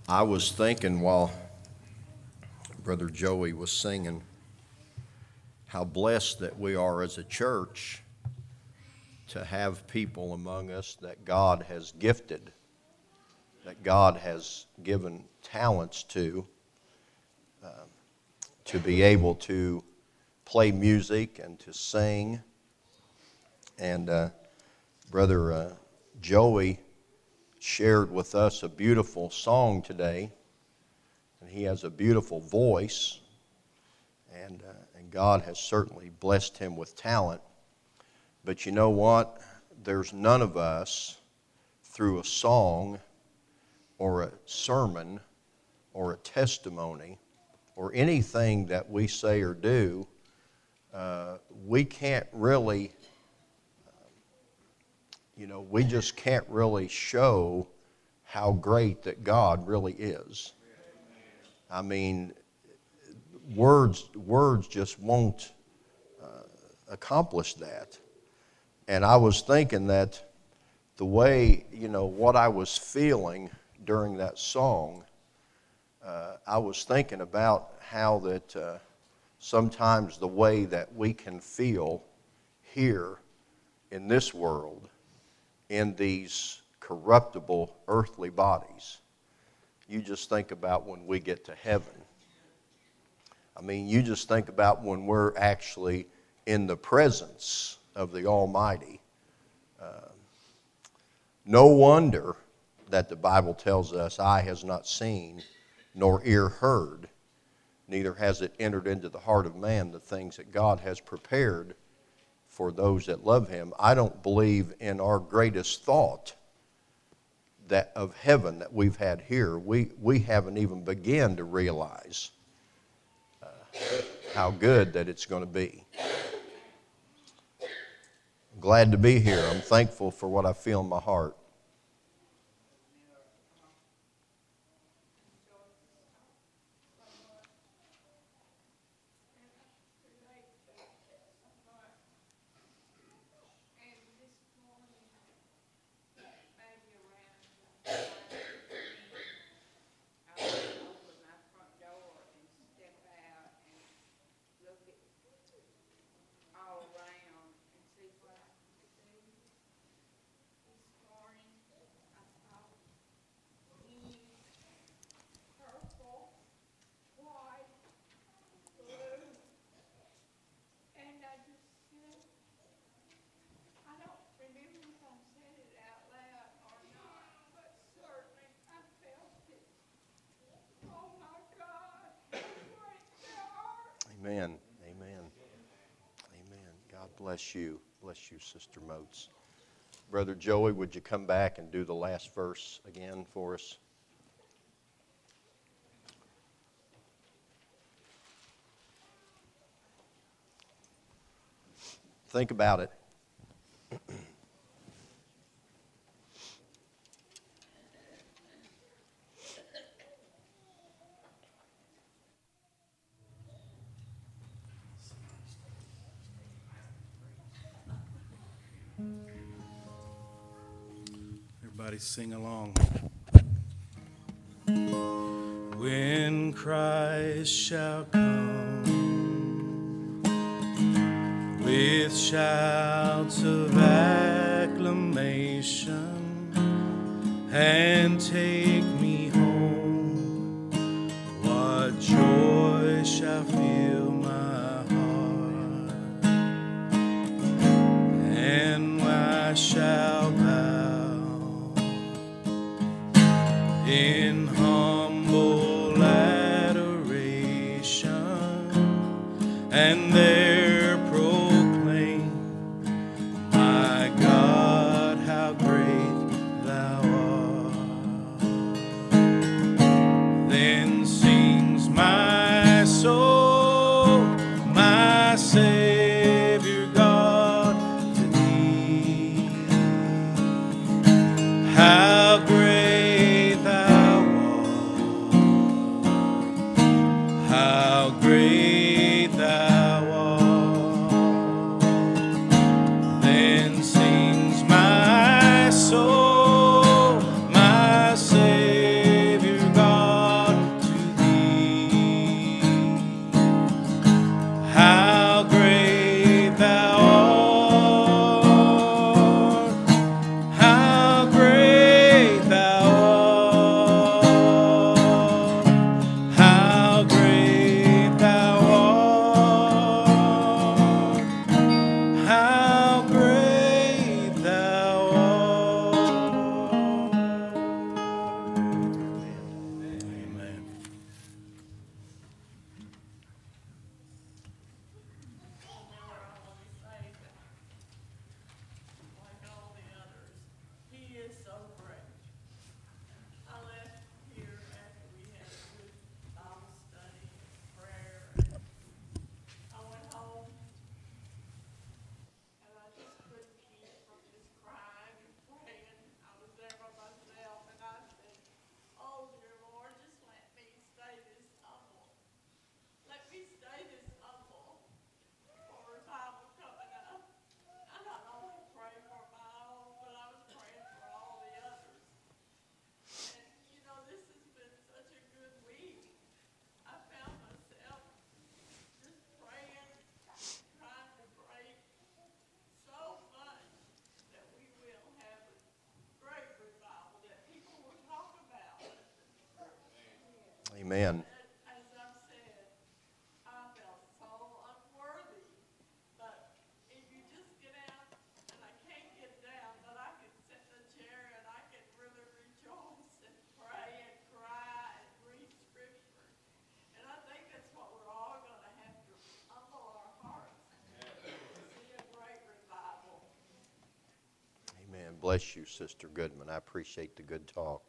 I was thinking while Brother Joey was singing how blessed that we are as a church to have people among us that God has gifted, that God has given talents to be able to play music and to sing. And Brother Joey shared with us a beautiful song today, and he has a beautiful voice, and God has certainly blessed him with talent. But you know what? There's none of us through a song or a sermon or a testimony or anything that we say or do, we can't really we just can't really show how great that God really is. I mean, words just won't accomplish that. And I was thinking that the way, what I was feeling during that song, I was thinking about how that sometimes the way that we can feel here in this world, in these corruptible earthly bodies. You just think about when we get to heaven. I mean, you just think about when we're actually in the presence of the Almighty. No wonder that the Bible tells us, eye has not seen, nor ear heard, neither has it entered into the heart of man the things that God has prepared for those that love Him. I don't believe in our greatest thought that of heaven that we've had here. We haven't even begun to realize how good that it's going to be. I'm glad to be here. I'm thankful for what I feel in my heart. Amen. Amen. Amen. God bless you. Bless you, Sister Moats. Brother Joey, would you come back and do the last verse again for us? Think about it. Everybody sing along. When Christ shall come with shouts of acclamation and take me home, what joy shall fill my heart, and I shall in humble adoration, and there proclaim, my God, how great thou art. Then sings my soul, my Savior God, to thee. How great thou art. Amen. As I've said, I felt so unworthy. But if you just get out, and I can't get down, but I could sit in a chair and I could really rejoice and pray and cry and read scripture. And I think that's what we're all going to have to humble our hearts to see a great revival. Amen. Bless you, Sister Goodman. I appreciate the good talk.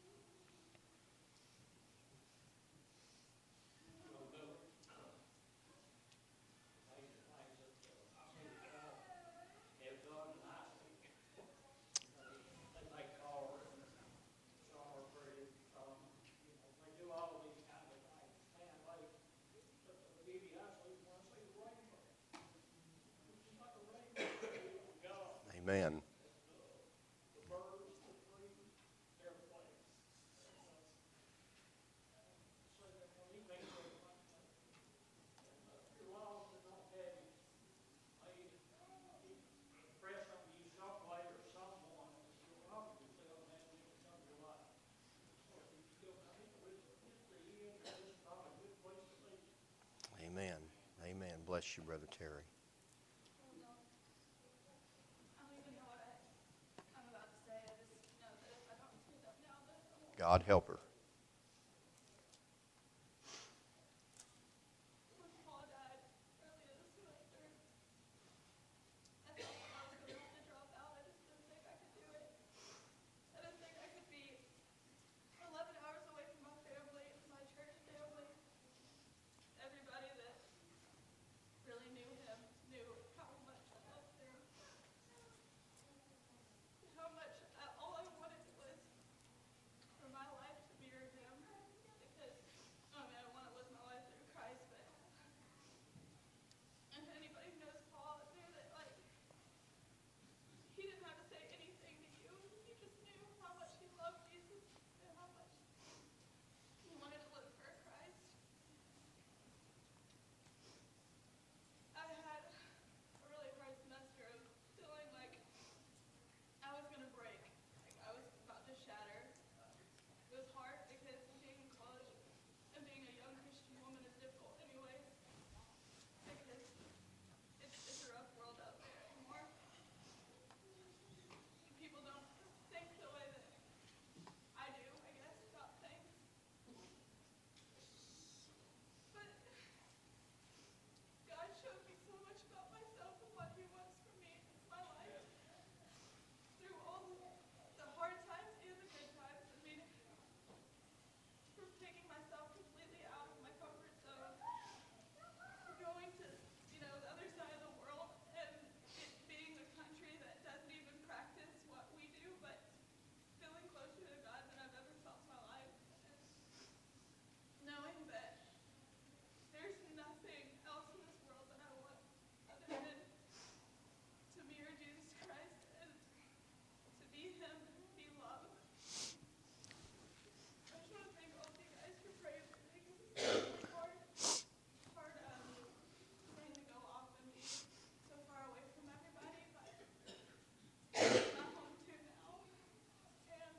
Amen. Amen. Amen. Bless you, Brother Terry. I don't even know what I'm about to say. I just know that if I don't speak up now, then I won't. God help her. When Paul died earlier this semester, I thought I was going to have to drop out. I just didn't think I could do it. I didn't think I could be 11 hours away from my family, my church family. Everybody that really knew him knew how much I loved him. How much all I wanted was for my life to mirror him. Because, I mean, I want to live my life through Christ, but and anybody who knows Paul knew that, like, he didn't have to say anything to you. He just knew how much he loved Jesus and how much he wanted to live for Christ. I had a really hard semester of feeling like I was going to break. Like, I was about to shatter. It was hard because being in college and being a young Christian woman is difficult anyway. Because it's a rough world out there anymore. People don't think the way that I do, I guess, about things. But God showed me so much about myself and what he wants for me in my life. Through all the hard times and the good times. I mean, from taking myself completely out of my comfort zone, going to, the other side of the world, and it being a country that doesn't even practice what we do, but feeling closer to God than I've ever felt in my life. And knowing that there's nothing else in this world that I want other than to mirror Jesus Christ and to be him and be loved. I just want to thank all of you guys for praying for me because it's really hard trying to go off and be so far away from everybody, but I'm not home too now. And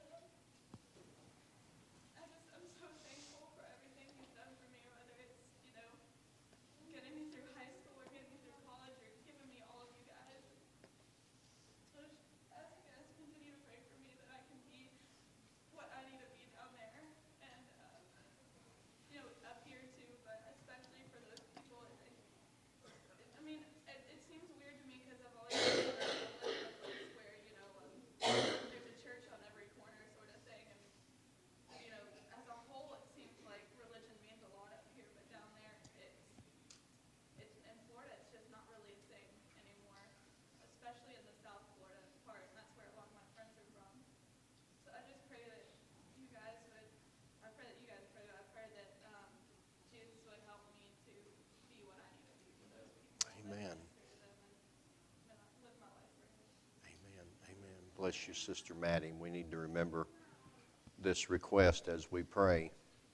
I'm so thankful for everything he's done for me, whether it's, getting me through high school or getting me through college or giving me all of you guys. So just ask you guys to continue to pray for me that I can be what I need to be down there and, up here too, but especially for those people. I mean, it seems weird to me because I've always lived in a place where, there's a church on every corner sort of thing. And, as a whole, it seems like religion means a lot up here, but down there, it's in Florida, it's just not really a thing anymore, especially in the South Florida part, and that's where a lot of my friends are from. So I just pray that you guys would, I pray that you guys pray, I pray that Jesus would help me to be what I need to be for those people. Amen. And live my life for him. Amen. Amen. Bless you, Sister Maddie. We need to remember this request as we pray.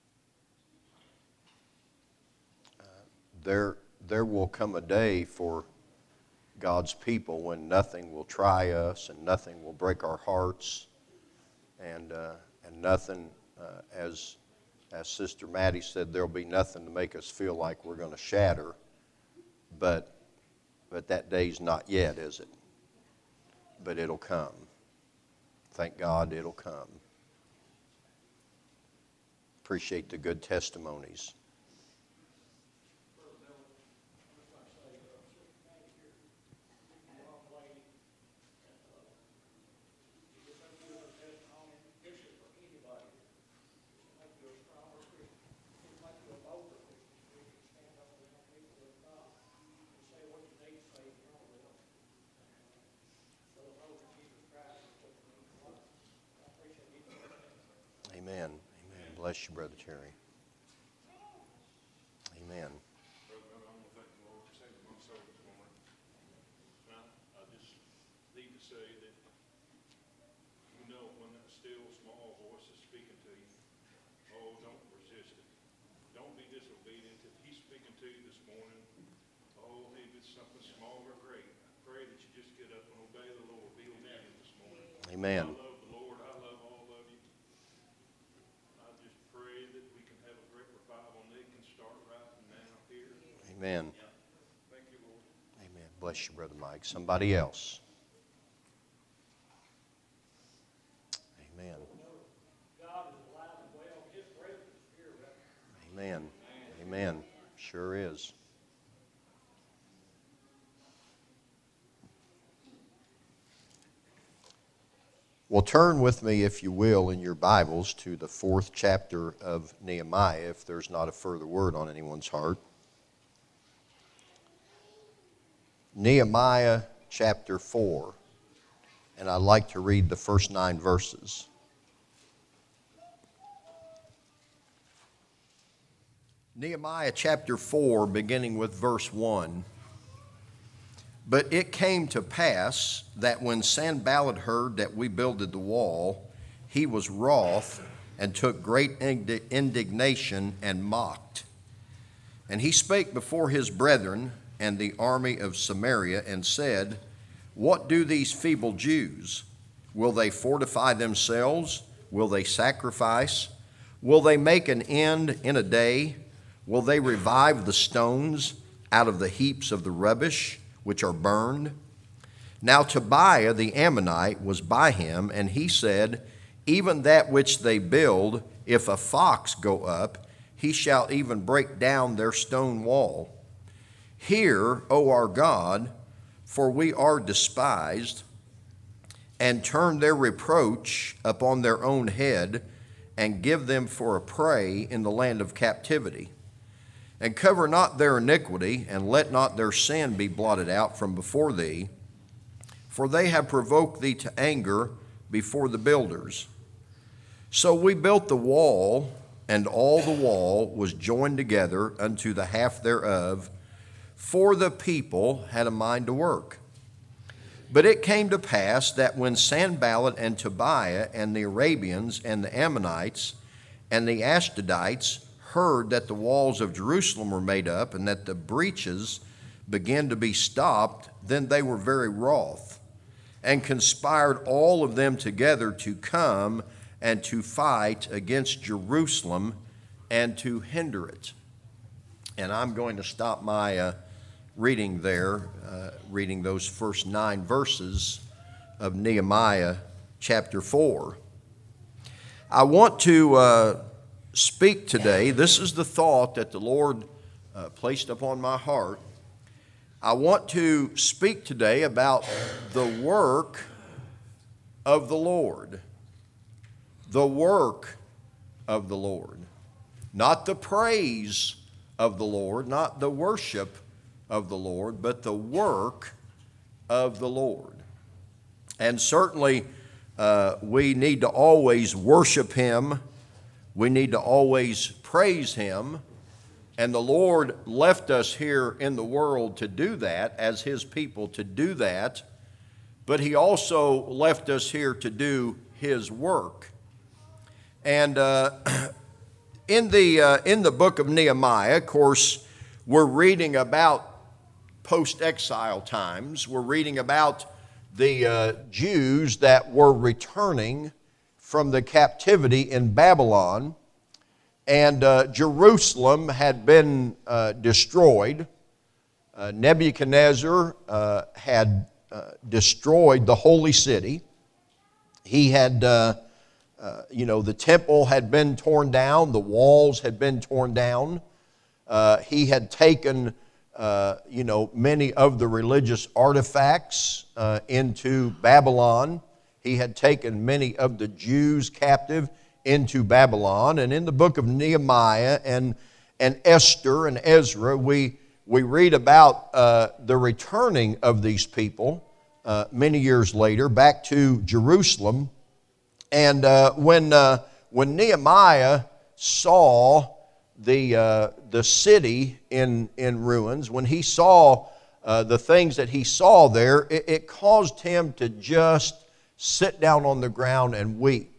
There will come a day for God's people when nothing will try us and nothing will break our hearts and nothing, as as Sister Maddie said, there'll be nothing to make us feel like we're going to shatter. But that day's not yet, is it? But it'll come. Thank God it'll come. Appreciate the good testimonies. Amen. Amen. Bless you, Brother Terry. Amen. I just need to say that, you know, when that still small voice is speaking to you, oh, don't resist it. Don't be disobedient. If he's speaking to you this morning, oh, if it's something small or great, I pray that you just get up and obey the Lord. Be obedient this morning. Amen. I love the Lord. I love all of you. I just pray that we can have a great revival and it can start right now here. Amen. Thank you, Lord. Amen. Bless you, Brother Mike. Somebody else. Amen. Amen. Amen. Sure is. Well, turn with me, if you will, in your Bibles to the 4th chapter of Nehemiah, if there's not a further word on anyone's heart. Nehemiah chapter 4, and I'd like to read the first 9 verses. Nehemiah chapter 4, beginning with verse 1. But it came to pass that when Sanballat heard that we builded the wall, he was wroth and took great indignation and mocked. And he spake before his brethren and the army of Samaria and said, What do these feeble Jews? Will they fortify themselves? Will they sacrifice? Will they make an end in a day? Will they revive the stones out of the heaps of the rubbish which are burned? Now Tobiah the Ammonite was by him, and he said, Even that which they build, if a fox go up, he shall even break down their stone wall. Hear, O our God, for we are despised, and turn their reproach upon their own head, and give them for a prey in the land of captivity. And cover not their iniquity, and let not their sin be blotted out from before thee, for they have provoked thee to anger before the builders. So we built the wall, and all the wall was joined together unto the half thereof, for the people had a mind to work. But it came to pass that when Sanballat and Tobiah and the Arabians and the Ammonites and the Ashdodites heard that the walls of Jerusalem were made up and that the breaches began to be stopped, then they were very wroth, and conspired all of them together to come and to fight against Jerusalem and to hinder it. And I'm going to stop my reading there, reading those first 9 verses of Nehemiah chapter 4. I want to speak today. This is the thought that the Lord placed upon my heart. I want to speak today about the work of the Lord. The work of the Lord. Not the praise of the Lord, not the worship of the Lord, but the work of the Lord. And certainly we need to always worship Him. We need to always praise Him. And the Lord left us here in the world to do that, as His people to do that. But He also left us here to do His work. And in the book of Nehemiah, of course, we're reading about post-exile times. We're reading about the Jews that were returning from the captivity in Babylon. and Jerusalem had been destroyed. Nebuchadnezzar had destroyed the holy city. He had, the temple had been torn down, the walls had been torn down. He had taken, many of the religious artifacts into Babylon. He had taken many of the Jews captive into Babylon. And in the book of Nehemiah and Esther and Ezra, we read about the returning of these people many years later back to Jerusalem. And when Nehemiah saw the city in ruins, when he saw the things that he saw there, it caused him to just sit down on the ground and weep.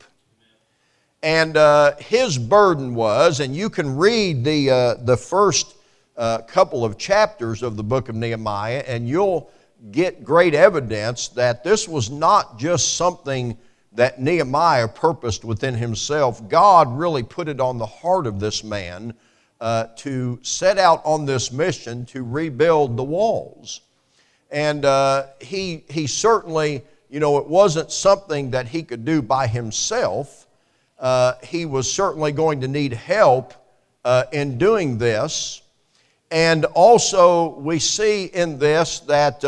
And his burden was, and you can read the first couple of chapters of the book of Nehemiah, and you'll get great evidence that this was not just something that Nehemiah purposed within himself. God really put it on the heart of this man to set out on this mission to rebuild the walls. And he certainly, it wasn't something that he could do by himself. He was certainly going to need help in doing this. And also we see in this that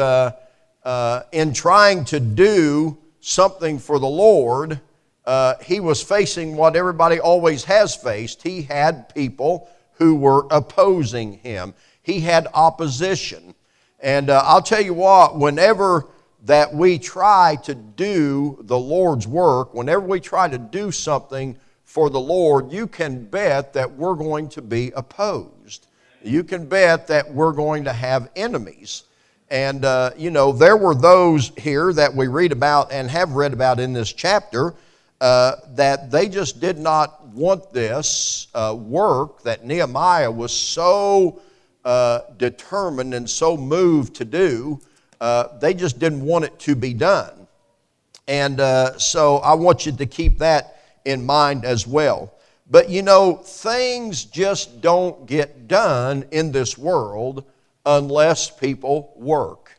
in trying to do something for the Lord, he was facing what everybody always has faced. He had people who were opposing him. He had opposition. And I'll tell you what, whenever that we try to do the Lord's work, whenever we try to do something for the Lord, you can bet that we're going to be opposed. You can bet that we're going to have enemies. And, there were those here that we read about and have read about in this chapter that they just did not want this work that Nehemiah was so determined and so moved to do. They just didn't want it to be done. And so I want you to keep that in mind as well. But things just don't get done in this world unless people work.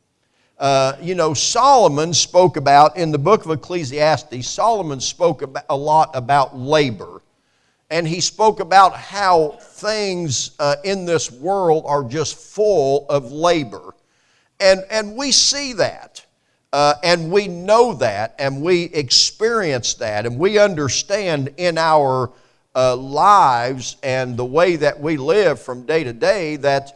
Solomon spoke about, in the book of Ecclesiastes, Solomon spoke a lot about labor. And he spoke about how things in this world are just full of labor. And we see that. And we know that, and we experience that, and we understand in our lives and the way that we live from day to day that,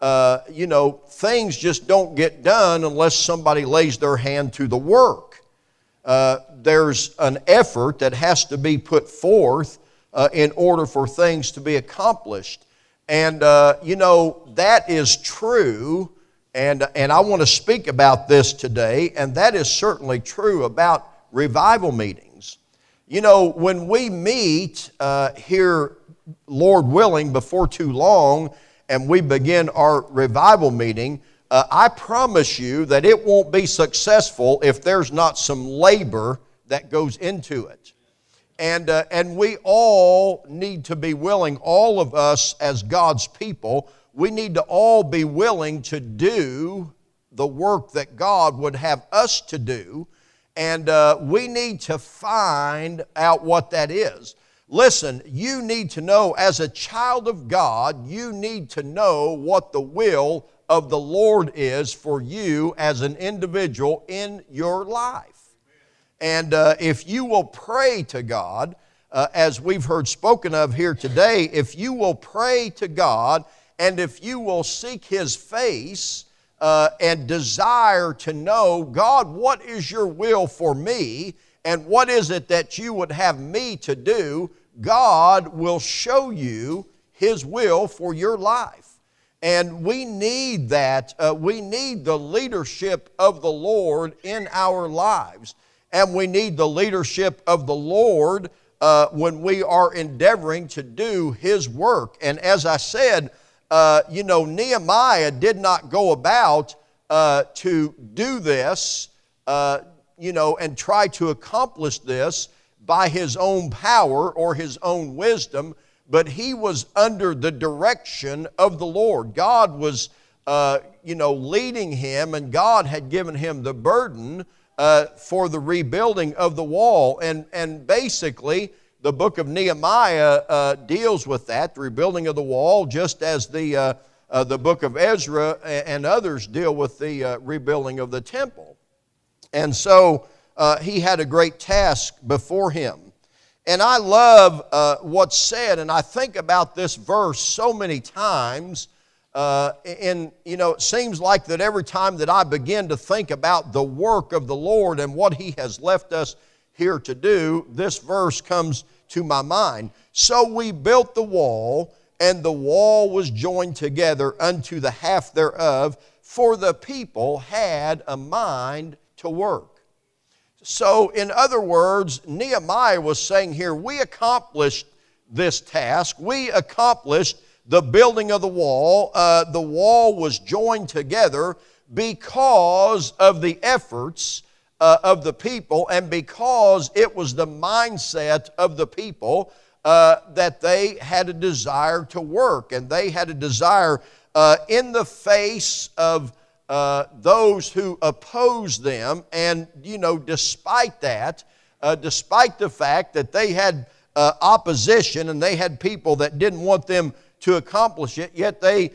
things just don't get done unless somebody lays their hand to the work. There's an effort that has to be put forth in order for things to be accomplished. And, that is true. And I want to speak about this today, and that is certainly true about revival meetings. When we meet here, Lord willing, before too long, and we begin our revival meeting, I promise you that it won't be successful if there's not some labor that goes into it. And we all need to be willing, all of us as God's people, we need to all be willing to do the work that God would have us to do, and we need to find out what that is. Listen, you need to know, as a child of God, you need to know what the will of the Lord is for you as an individual in your life. And if you will pray to God, as we've heard spoken of here today, if you will pray to God, and if you will seek His face and desire to know, God, what is your will for me, and what is it that you would have me to do, God will show you His will for your life. And we need that. We need the leadership of the Lord in our lives. And we need the leadership of the Lord when we are endeavoring to do His work. And as I said, Nehemiah did not go about to do this, and try to accomplish this by his own power or his own wisdom, but he was under the direction of the Lord. God was, leading him, and God had given him the burden for the rebuilding of the wall. And basically, the book of Nehemiah deals with that, the rebuilding of the wall, just as the book of Ezra and others deal with the rebuilding of the temple. And so he had a great task before him. And I love what's said, and I think about this verse so many times. It seems like that every time that I begin to think about the work of the Lord and what He has left us here to do, this verse comes to my mind. So we built the wall, and the wall was joined together unto the half thereof, for the people had a mind to work. So, in other words, Nehemiah was saying here, we accomplished this task. We accomplished the building of the wall. The wall was joined together because of the efforts of the people, and because it was the mindset of the people that they had a desire to work, and they had a desire in the face of those who opposed them. And, despite that, despite the fact that they had opposition and they had people that didn't want them to accomplish it, yet they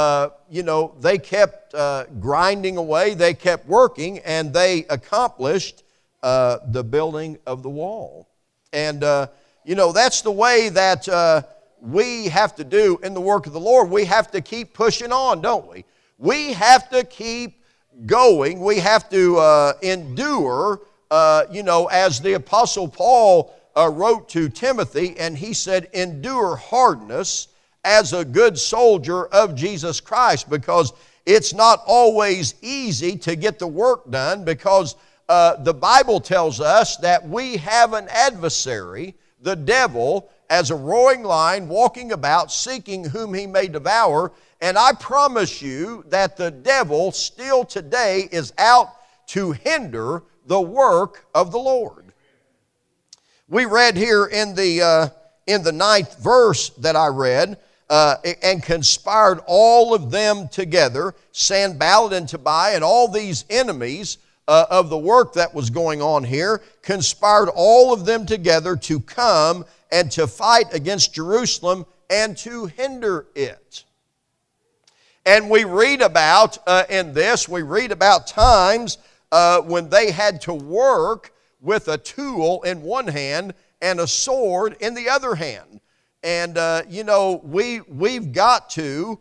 kept grinding away, they kept working, and they accomplished the building of the wall. And, that's the way that we have to do in the work of the Lord. We have to keep pushing on, don't we? We have to keep going. We have to endure, as the Apostle Paul wrote to Timothy, and he said, endure hardness as a good soldier of Jesus Christ, because it's not always easy to get the work done, because the Bible tells us that we have an adversary, the devil, as a roaring lion, walking about, seeking whom he may devour. And I promise you that the devil still today is out to hinder the work of the Lord. We read here in the 9th verse that I read, and conspired all of them together, Sanballat and Tobiah, and all these enemies of the work that was going on here, conspired all of them together to come and to fight against Jerusalem and to hinder it. And we read about, we read about times when they had to work with a tool in one hand and a sword in the other hand. And, we've got to,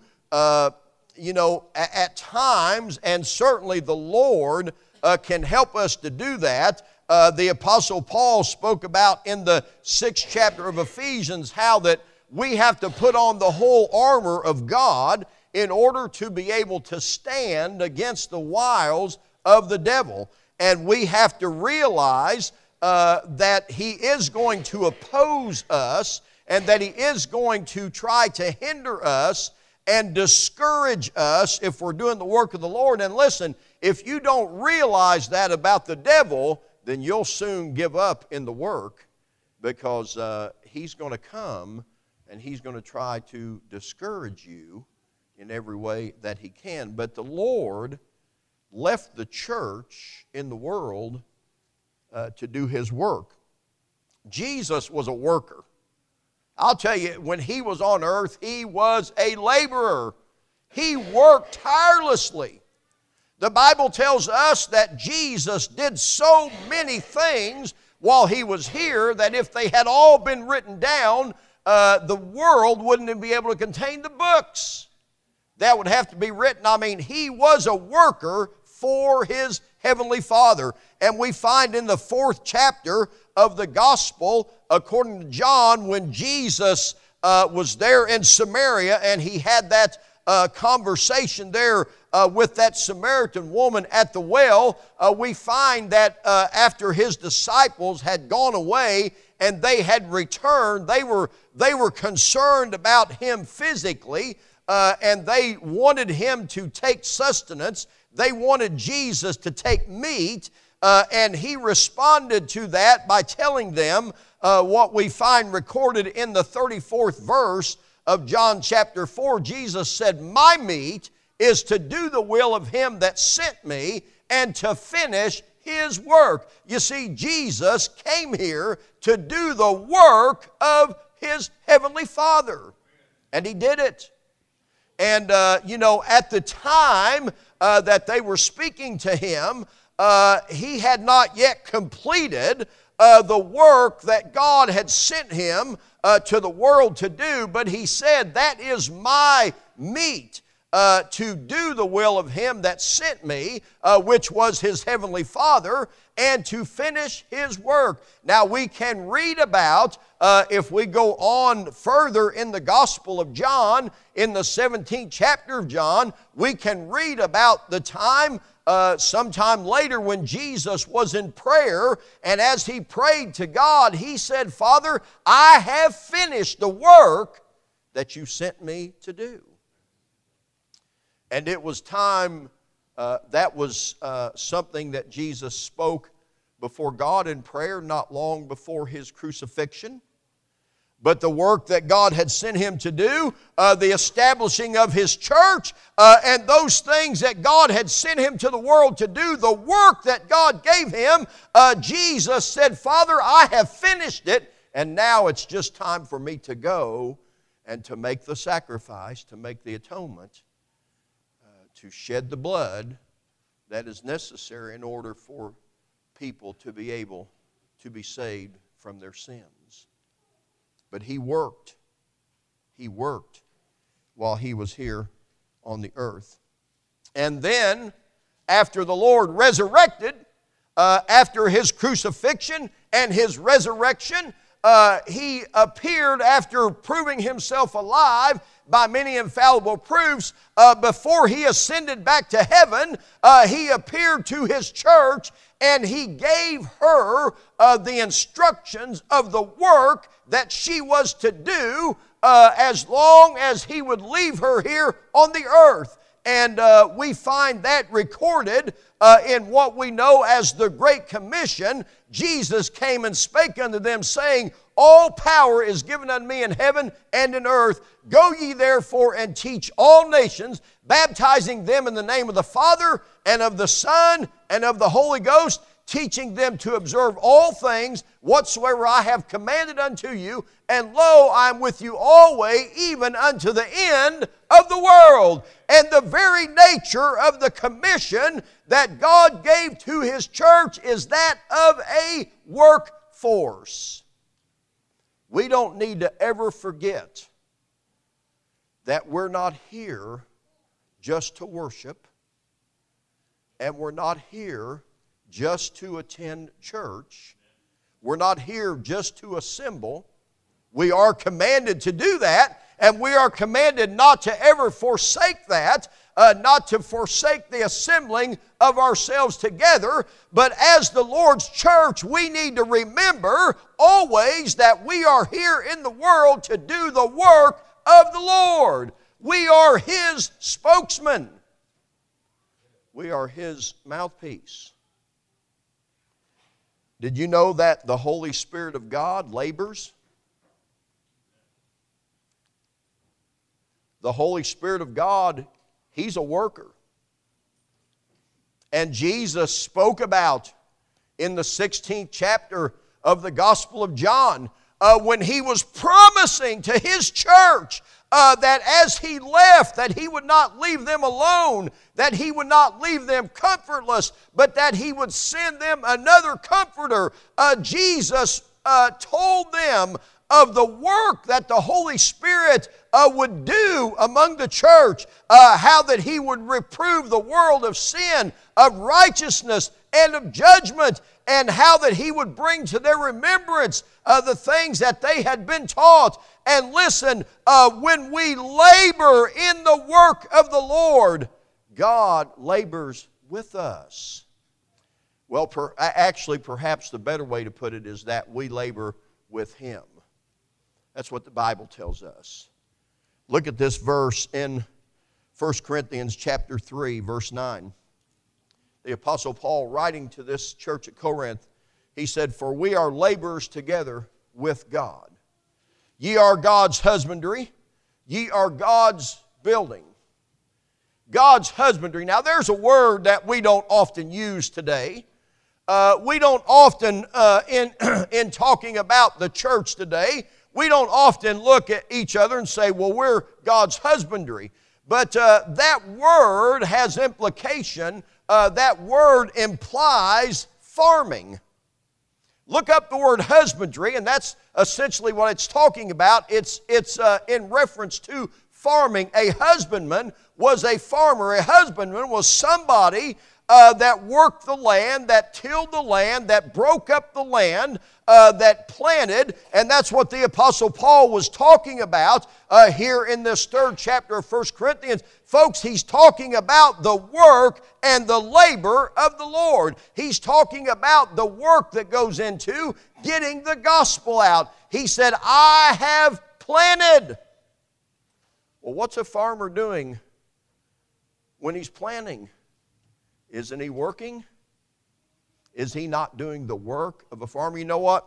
at times, and certainly the Lord can help us to do that. The Apostle Paul spoke about in the 6th chapter of Ephesians how that we have to put on the whole armor of God in order to be able to stand against the wiles of the devil. And we have to realize that he is going to oppose us, and that he is going to try to hinder us and discourage us if we're doing the work of the Lord. And listen, if you don't realize that about the devil, then you'll soon give up in the work, because he's going to come and he's going to try to discourage you in every way that he can. But the Lord left the church in the world to do his work. Jesus was a worker. I'll tell you, when he was on earth, he was a laborer. He worked tirelessly. The Bible tells us that Jesus did so many things while he was here that if they had all been written down, the world wouldn't be able to contain the books that would have to be written. I mean, he was a worker for his heavenly Father. And we find in the 4th chapter of the Gospel, according to John, when Jesus was there in Samaria and he had that conversation there with that Samaritan woman at the well, we find that after his disciples had gone away and they had returned, they were concerned about him physically, and they wanted him to take sustenance. They wanted Jesus to take meat, and he responded to that by telling them what we find recorded in the 34th verse of John chapter 4, Jesus said, "My meat is to do the will of him that sent me and to finish his work." You see, Jesus came here to do the work of his heavenly Father. And he did it. And, at the time that they were speaking to him, he had not yet completed the work that God had sent him to the world to do. But he said, "That is my meat, to do the will of him that sent me," which was his heavenly Father, "and to finish his work." Now we can read about, if we go on further in the Gospel of John, in the 17th chapter of John, we can read about the time sometime later when Jesus was in prayer, and as he prayed to God, he said, "Father, I have finished the work that you sent me to do." And it was time, that was something that Jesus spoke before God in prayer not long before his crucifixion. But the work that God had sent him to do, the establishing of his church, and those things that God had sent him to the world to do, the work that God gave him, Jesus said, "Father, I have finished it, and now it's just time for me to go and to make the sacrifice, to make the atonement, to shed the blood that is necessary in order for people to be able to be saved from their sins." But he worked while he was here on the earth. And then, after the Lord resurrected, after his crucifixion and his resurrection, he appeared, after proving himself alive by many infallible proofs, before he ascended back to heaven, he appeared to his church, and he gave her the instructions of the work that she was to do as long as he would leave her here on the earth. And we find that recorded in what we know as the Great Commission. Jesus came and spake unto them, saying, "All power is given unto me in heaven and in earth. Go ye therefore and teach all nations, baptizing them in the name of the Father and of the Son and of the Holy Ghost, teaching them to observe all things whatsoever I have commanded unto you. And lo, I am with you always, even unto the end of the world." And the very nature of the commission that God gave to his church is that of a workforce. We don't need to ever forget that we're not here just to worship, and we're not here just to attend church. We're not here just to assemble. We are commanded to do that, and we are commanded not to ever forsake that, not to forsake the assembling of ourselves together. But as the Lord's church, we need to remember always that we are here in the world to do the work of the Lord. We are his spokesman. We are his mouthpiece. Did you know that the Holy Spirit of God labors? The Holy Spirit of God, he's a worker. And Jesus spoke about in the 16th chapter of the Gospel of John, when he was promising to his church that as he left, that he would not leave them alone, that he would not leave them comfortless, but that he would send them another comforter. Jesus told them of the work that the Holy Spirit would do among the church, how that he would reprove the world of sin, of righteousness, and of judgment, and how that he would bring to their remembrance the things that they had been taught. And listen, when we labor in the work of the Lord, God labors with us. Well, actually, perhaps the better way to put it is that we labor with him. That's what the Bible tells us. Look at this verse in 1 Corinthians chapter 3, verse 9. The Apostle Paul, writing to this church at Corinth, he said, "For we are laborers together with God. Ye are God's husbandry. Ye are God's building. God's husbandry. Now there's a word that we don't often use today. We don't often, in talking about the church today, we don't often look at each other and say, well, we're God's husbandry. But that word has implication. That word implies farming. Look up the word husbandry, and that's essentially what it's talking about. It's in reference to farming. A husbandman was a farmer. A husbandman was somebody that worked the land, that tilled the land, that broke up the land, that planted. And that's what the Apostle Paul was talking about here in this 3rd chapter of 1 Corinthians. Folks, he's talking about the work and the labor of the Lord. He's talking about the work that goes into getting the gospel out. He said, I have planted. Well, what's a farmer doing when he's planting? Isn't he working? Is he not doing the work of a farmer? You know what?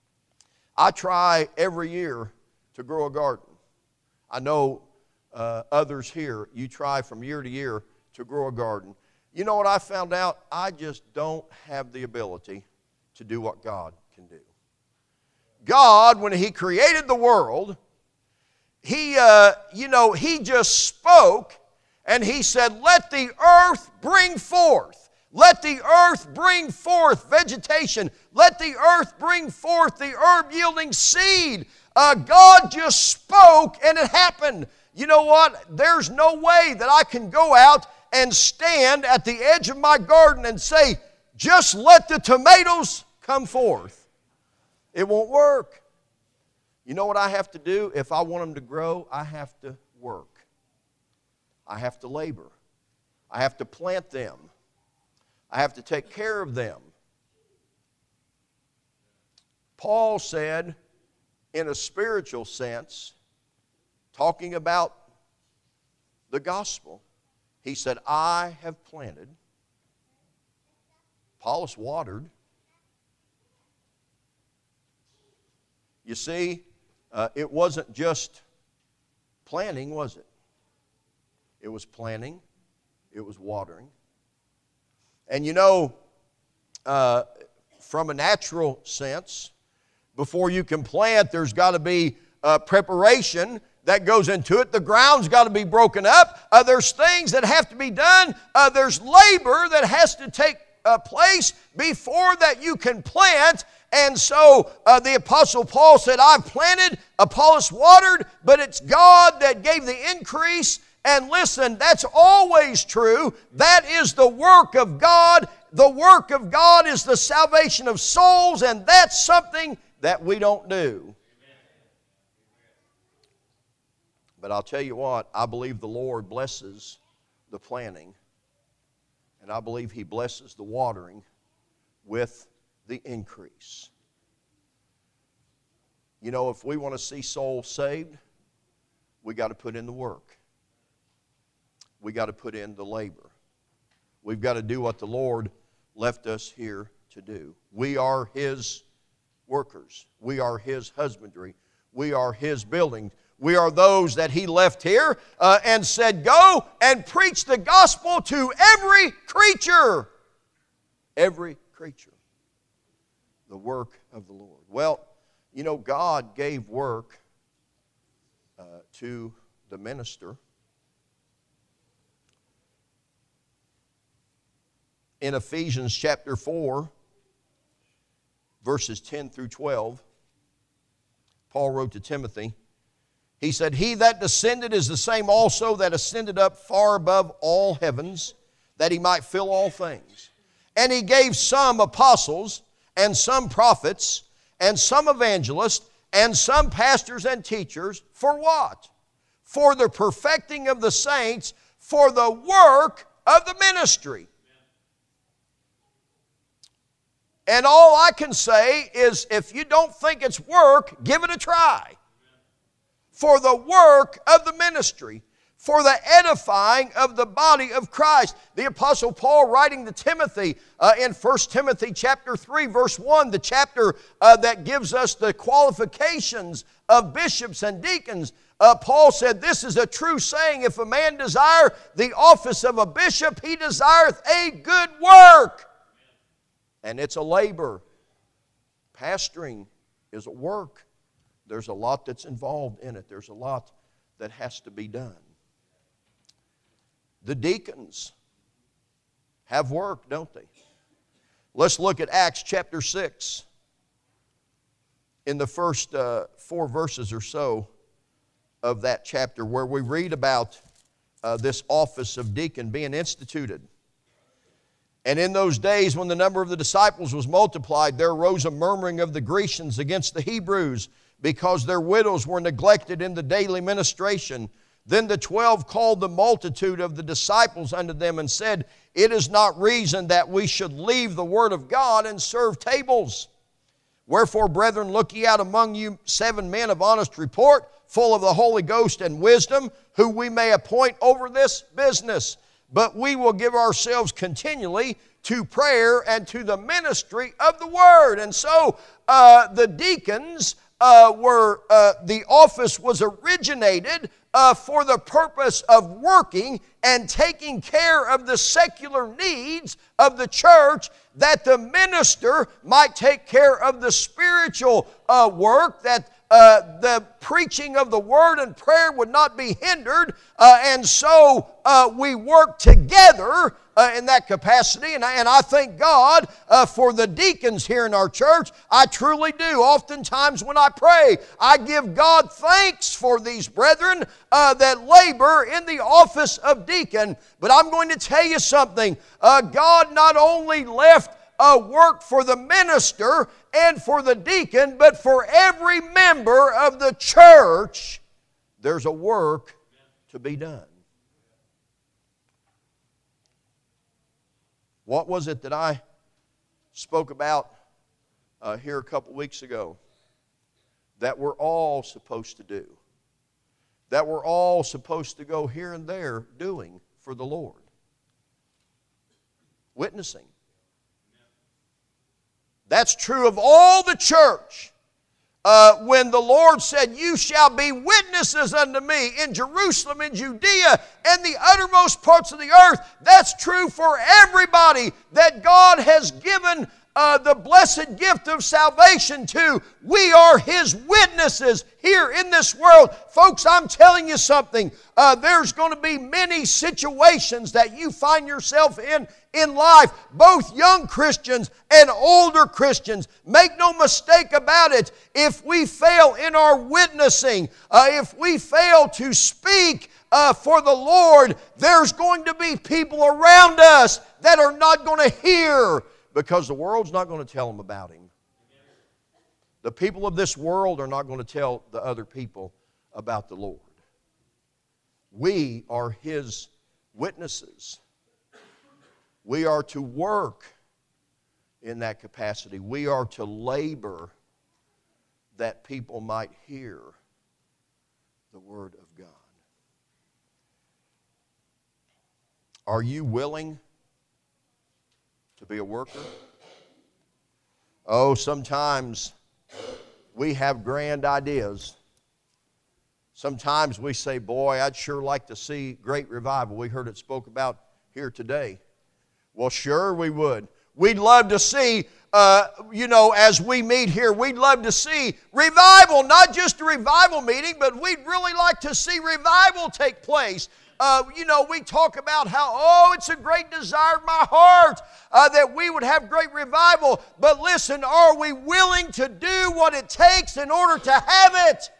I try every year to grow a garden. I know others here, you try from year to year to grow a garden. You know what I found out? I just don't have the ability to do what God can do. God, when He created the world, He just spoke and He said, let the earth bring forth. Let the earth bring forth vegetation. Let the earth bring forth the herb-yielding seed. God just spoke and it happened. You know what? There's no way that I can go out and stand at the edge of my garden and say, just let the tomatoes come forth. It won't work. You know what I have to do? If I want them to grow, I have to work. I have to labor. I have to plant them. I have to take care of them. Paul said, in a spiritual sense, talking about the gospel, he said, I have planted. Apollos watered. You see, it wasn't just planting, was it? It was planting. It was watering. And you know, from a natural sense, before you can plant, there's got to be preparation that goes into it. The ground's got to be broken up. There's things that have to be done. There's labor that has to take place before that you can plant. And so the Apostle Paul said, I've planted, Apollos watered, but it's God that gave the increase. And listen, that's always true. That is the work of God. The work of God is the salvation of souls, and that's something that we don't do. But I'll tell you what, I believe the Lord blesses the planting, and I believe He blesses the watering with the increase. You know, if we want to see souls saved, we got to put in the work. We got to put in the labor. We've got to do what the Lord left us here to do. We are His workers. We are His husbandry. We are His building. We are those that He left here and said, go and preach the gospel to every creature. Every creature. The work of the Lord. Well, you know, God gave work to the minister. In Ephesians chapter 4, verses 10 through 12, Paul wrote to Timothy, he said, He that descended is the same also that ascended up far above all heavens, that He might fill all things. And He gave some apostles, and some prophets, and some evangelists, and some pastors and teachers, for what? For the perfecting of the saints, for the work of the ministry. And all I can say is, if you don't think it's work, give it a try. For the work of the ministry, for the edifying of the body of Christ. The Apostle Paul writing to Timothy in 1 Timothy chapter 3, verse 1, the chapter that gives us the qualifications of bishops and deacons, Paul said, this is a true saying, if a man desire the office of a bishop, he desireth a good work. And it's a labor. Pastoring is a work. There's a lot that's involved in it. There's a lot that has to be done. The deacons have work, don't they? Let's look at Acts chapter 6. In the first 4 verses or so of that chapter, where we read about this office of deacon being instituted. And in those days, when the number of the disciples was multiplied, there arose a murmuring of the Grecians against the Hebrews, because their widows were neglected in the daily ministration. Then the 12 called the multitude of the disciples unto them and said, it is not reason that we should leave the word of God and serve tables. Wherefore, brethren, look ye out among you 7 men of honest report, full of the Holy Ghost and wisdom, who we may appoint over this business. But we will give ourselves continually to prayer and to the ministry of the word. And so the deacons the office was originated for the purpose of working and taking care of the secular needs of the church, that the minister might take care of the spiritual work, that the preaching of the word and prayer would not be hindered, and so we work together in that capacity. And I thank God for the deacons here in our church. I truly do. Oftentimes when I pray, I give God thanks for these brethren that labor in the office of deacon. But I'm going to tell you something. God not only left work for the minister and for the deacon, but for every member of the church, there's a work to be done. What was it that I spoke about here a couple weeks ago that we're all supposed to do? That we're all supposed to go here and there doing for the Lord? Witnessing. That's true of all the church. When the Lord said, you shall be witnesses unto me in Jerusalem, in Judea, and the uttermost parts of the earth, that's true for everybody that God has given the blessed gift of salvation to. We are His witnesses here in this world. Folks, I'm telling you something. There's going to be many situations that you find yourself in life, both young Christians and older Christians. Make no mistake about it. If we fail in our witnessing, if we fail to speak for the Lord, there's going to be people around us that are not going to hear, because the world's not going to tell them about Him. The people of this world are not going to tell the other people about the Lord. We are His witnesses. We are to work in that capacity. We are to labor that people might hear the Word of God. Are you willing to be a worker? Oh, sometimes we have grand ideas. Sometimes we say, boy, I'd sure like to see great revival. We heard it spoke about here today. Well, sure we would. We'd love to see, as we meet here, we'd love to see revival, not just a revival meeting, but we'd really like to see revival take place. We talk about how, it's a great desire of my heart that we would have great revival. But listen, are we willing to do what it takes in order to have it?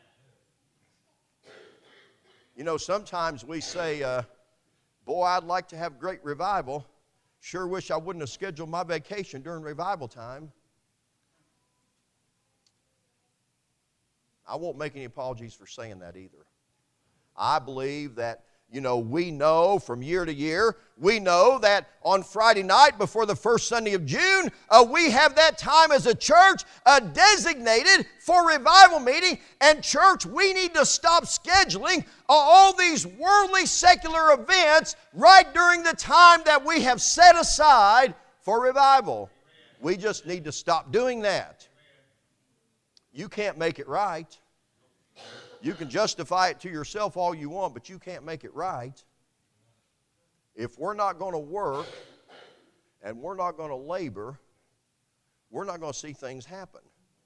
Sometimes we say, boy, I'd like to have great revival. Sure wish I wouldn't have scheduled my vacation during revival time. I won't make any apologies for saying that either. I believe that we know from year to year, we know that on Friday night before the first Sunday of June, we have that time as a church designated for revival meeting. And church, we need to stop scheduling all these worldly secular events right during the time that we have set aside for revival. We just need to stop doing that. You can't make it right. You can justify it to yourself all you want, but you can't make it right. If we're not going to work and we're not going to labor, we're not going to see things happen.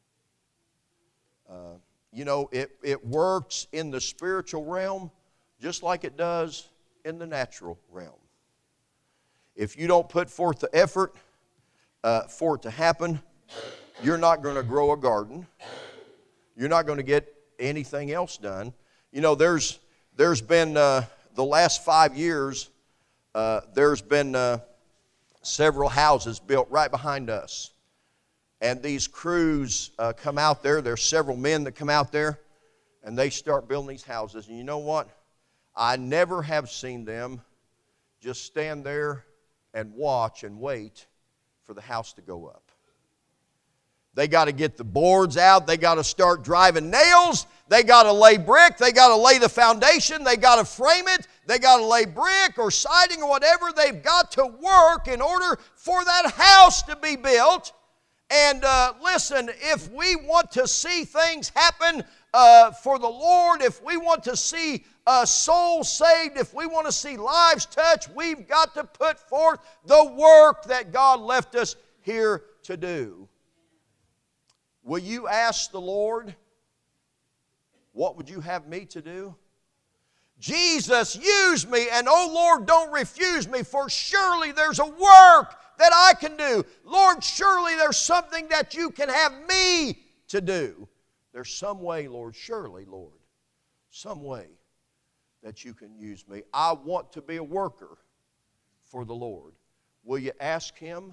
It works in the spiritual realm just like it does in the natural realm. If you don't put forth the effort for it to happen, you're not going to grow a garden. You're not going to get anything else done. There's been the last 5 years, there's been several houses built right behind us. And these crews come out there. There's several men that come out there, and they start building these houses. And you know what? I never have seen them just stand there and watch and wait for the house to go up. They got to get the boards out. They got to start driving nails. They got to lay brick. They got to lay the foundation. They got to frame it. They got to lay brick or siding or whatever. They've got to work in order for that house to be built. And listen, if we want to see things happen for the Lord, if we want to see souls saved, if we want to see lives touched, we've got to put forth the work that God left us here to do. Will you ask the Lord, what would you have me to do? Jesus, use me, and oh Lord, don't refuse me, for surely there's a work that I can do. Lord, surely there's something that you can have me to do. There's some way, Lord, surely, Lord, some way that you can use me. I want to be a worker for the Lord. Will you ask Him?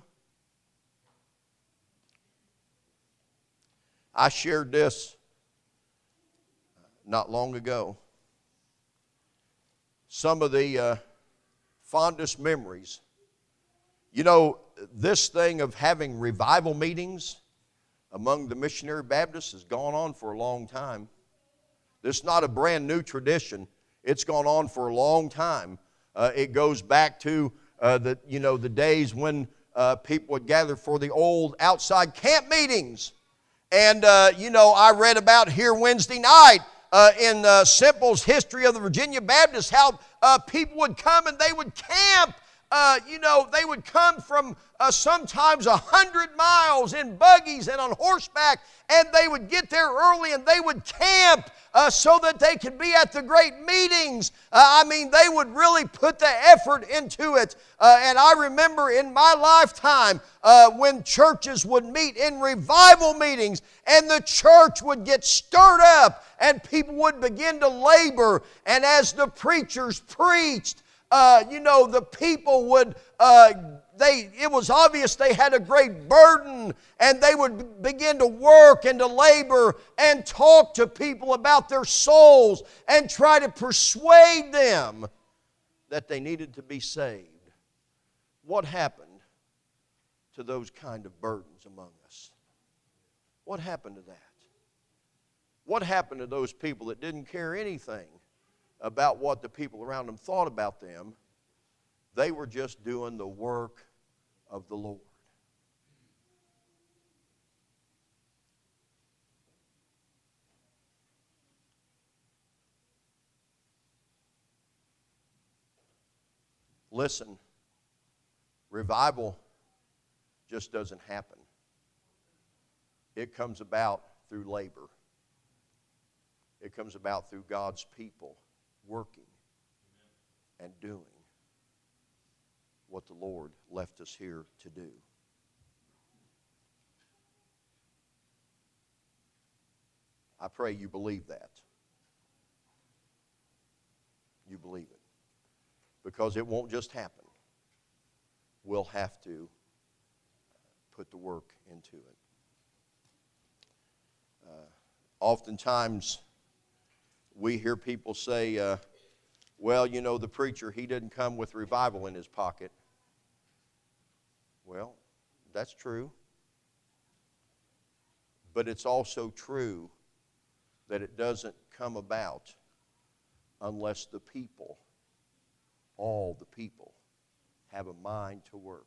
I shared this not long ago. Some of the fondest memories. This thing of having revival meetings among the missionary Baptists has gone on for a long time. This is not a brand new tradition. It's gone on for a long time. It goes back to the days when people would gather for the old outside camp meetings. And, I read about here Wednesday night in Simple's History of the Virginia Baptists how people would come and they would camp. They would come from sometimes 100 miles in buggies and on horseback, and they would get there early and they would camp so that they could be at the great meetings. They would really put the effort into it. And I remember in my lifetime when churches would meet in revival meetings and the church would get stirred up and people would begin to labor. And as the preachers preached, the people would, it was obvious they had a great burden, and they would begin to work and to labor and talk to people about their souls and try to persuade them that they needed to be saved. What happened to those kind of burdens among us? What happened to that? What happened to those people that didn't care anything about what the people around them thought about them? They were just doing the work of the Lord. Listen, revival just doesn't happen. It comes about through labor. It comes about through God's people working and doing what the Lord left us here to do. I pray you believe that. You believe it. Because it won't just happen. We'll have to put the work into it. Oftentimes, we hear people say, Well, you know, the preacher, he didn't come with revival in his pocket. Well, that's true. But it's also true that it doesn't come about unless the people, all the people, have a mind to work.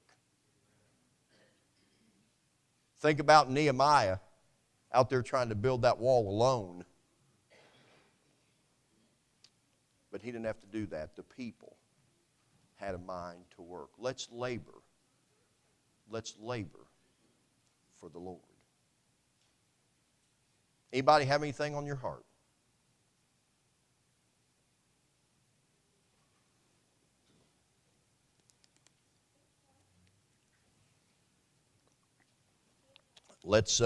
Think about Nehemiah out there trying to build that wall alone. But he didn't have to do that. The people had a mind to work. Let's labor. Let's labor for the Lord. Anybody have anything on your heart? Let's